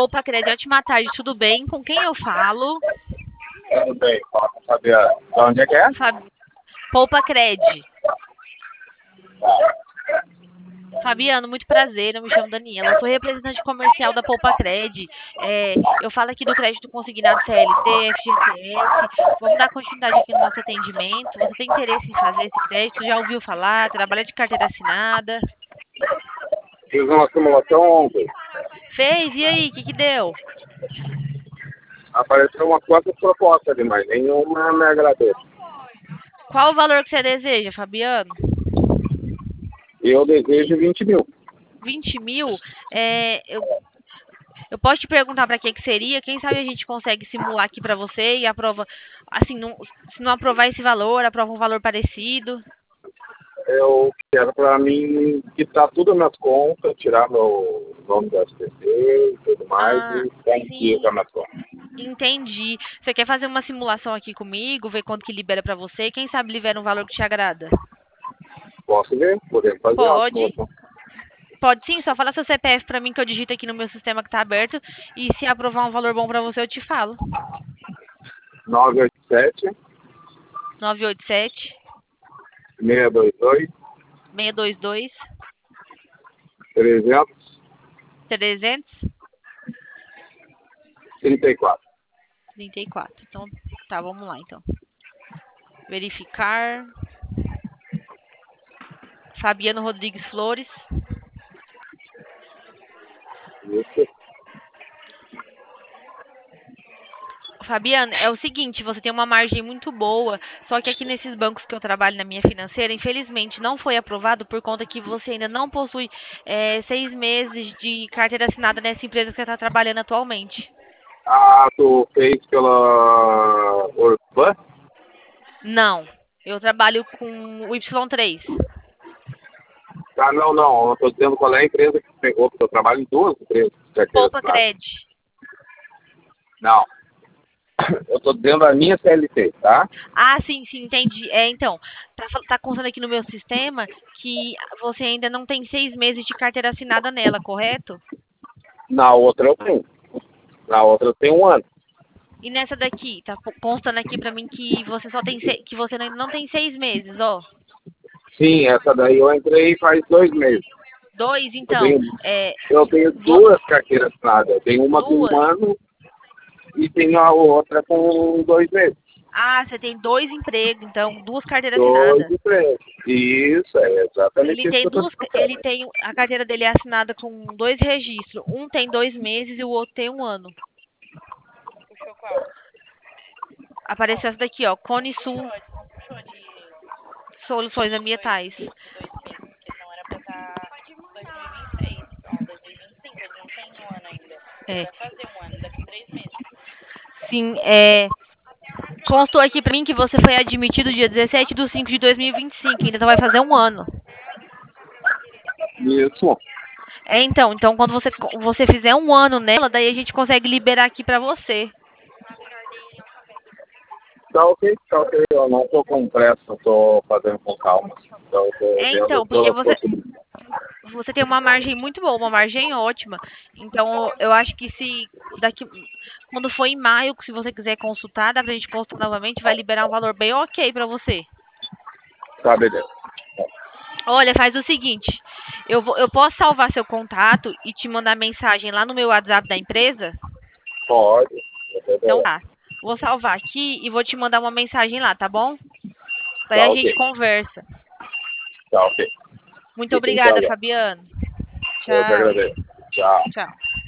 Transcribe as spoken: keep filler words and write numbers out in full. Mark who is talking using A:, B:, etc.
A: Poupa Cred, ótima tarde, tudo bem? Com quem eu falo?
B: Tudo bem, fala com o Fabiano. De onde é que é?
A: Fab... Poupa Cred. Fabiano, muito prazer, eu me chamo Daniela, eu sou representante comercial da Poupa Cred. É, eu falo aqui do crédito consignado C L T, F G T S. Vamos dar continuidade aqui no nosso atendimento. Você tem interesse em fazer esse crédito? Já ouviu falar? Trabalha de carteira assinada?
B: Fiz uma simulação ontem.
A: Fez? E aí, o que que deu?
B: Apareceu uma quantas propostas ali, mas nenhuma me agradou.
A: Qual o valor que você deseja, Fabiano?
B: Eu desejo vinte mil.
A: vinte mil? É, eu, eu posso te perguntar para que que seria? Quem sabe a gente consegue simular aqui para você e aprova, assim, não, se não aprovar esse valor, aprova um valor parecido.
B: Eu quero para mim quitar tudo as minhas contas, tirar meu nome da S P C e tudo mais
A: Ah,
B: e tranquilo com
A: sim,
B: as minhas contas.
A: entendi. Você quer fazer uma simulação aqui comigo, ver quanto que libera para você? Quem sabe libera um valor que te agrada?
B: Posso ver? Podemos fazer uma
A: Pode.
B: simulação.
A: Pode sim, só fala seu C P F para mim que eu digito aqui no meu sistema que tá aberto e se aprovar um valor bom para você eu te falo.
B: nove oito sete,
A: nove oito sete,
B: seis dois dois,
A: seis dois dois,
B: trezentos
A: trezentos
B: e trinta e quatro.
A: trinta e quatro. Então, tá, vamos lá então. Verificar. Fabiano Rodrigues Flores.
B: Isso.
A: Fabiano, é o seguinte, você tem uma margem muito boa, só que aqui nesses bancos que eu trabalho na minha financeira, infelizmente não foi aprovado por conta que você ainda não possui é, seis meses de carteira assinada nessa empresa que você está trabalhando atualmente.
B: Ah, tu fez pela Urban?
A: Não, eu trabalho com o Y três.
B: Ah, não, não. Eu tô dizendo qual é a empresa que pegou, porque eu trabalho em duas empresas de carteira
A: Poupa
B: assinada.
A: Cred.
B: Não. Eu tô dizendo a minha C L T, tá?
A: Ah, sim, sim, entendi. É, então, tá, fal- tá constando aqui no meu sistema que você ainda não tem seis meses de carteira assinada nela, correto?
B: Na outra eu tenho. Na outra eu tenho um ano.
A: E nessa daqui, tá po- constando aqui pra mim que você só tem se- que você ainda não tem seis meses, ó.
B: Sim, essa daí eu entrei faz dois meses.
A: Dois,
B: Eu
A: então,
B: tenho,
A: é,
B: eu tenho
A: vo-
B: duas carteiras assinadas. Eu tenho uma com um
A: duas.
B: ano e tenho a outra com dois meses.
A: Ah, você tem dois empregos, então, duas carteiras
B: Dois
A: assinadas.
B: e três. Isso, é
A: Ele
B: exatamente isso
A: tem
B: que eu tô
A: duas,
B: te
A: ele
B: falando.
A: tem a carteira dele é assinada com dois registros. Um tem dois meses e o outro tem um ano. Apareceu essa daqui, ó, Cone Sul Soluções Ambientais. É. Sim, é. Constou aqui pra mim que você foi admitido dia dezessete de cinco de dois mil e vinte e cinco, ainda vai fazer um ano.
B: Isso.
A: É, então, então quando você, você fizer um ano nela, daí a gente consegue liberar aqui pra você.
B: Tá ok, tá ok. Eu não tô com pressa, eu tô fazendo com calma. Então eu tô
A: É,
B: vendo
A: então, porque
B: todas as
A: você,
B: possibilidades.
A: você tem uma margem muito boa, uma margem ótima. Então, eu acho que se daqui, quando for em maio, se você quiser consultar, dá pra gente consultar novamente, vai liberar um valor bem ok pra você.
B: Tá, beleza.
A: Olha, faz o seguinte, eu vou, eu posso salvar seu contato e te mandar mensagem lá no meu WhatsApp da empresa?
B: Pode. Não tem
A: Então
B: problema.
A: tá. Vou salvar aqui e vou te mandar uma mensagem lá, tá bom? Daí
B: Tá
A: a
B: ok.
A: gente conversa.
B: Tá ok.
A: Muito
B: Fica no teu
A: obrigada,
B: aguardo.
A: Fabiano.
B: Eu que
A: Tchau.
B: agradeço. Tchau.
A: Tchau.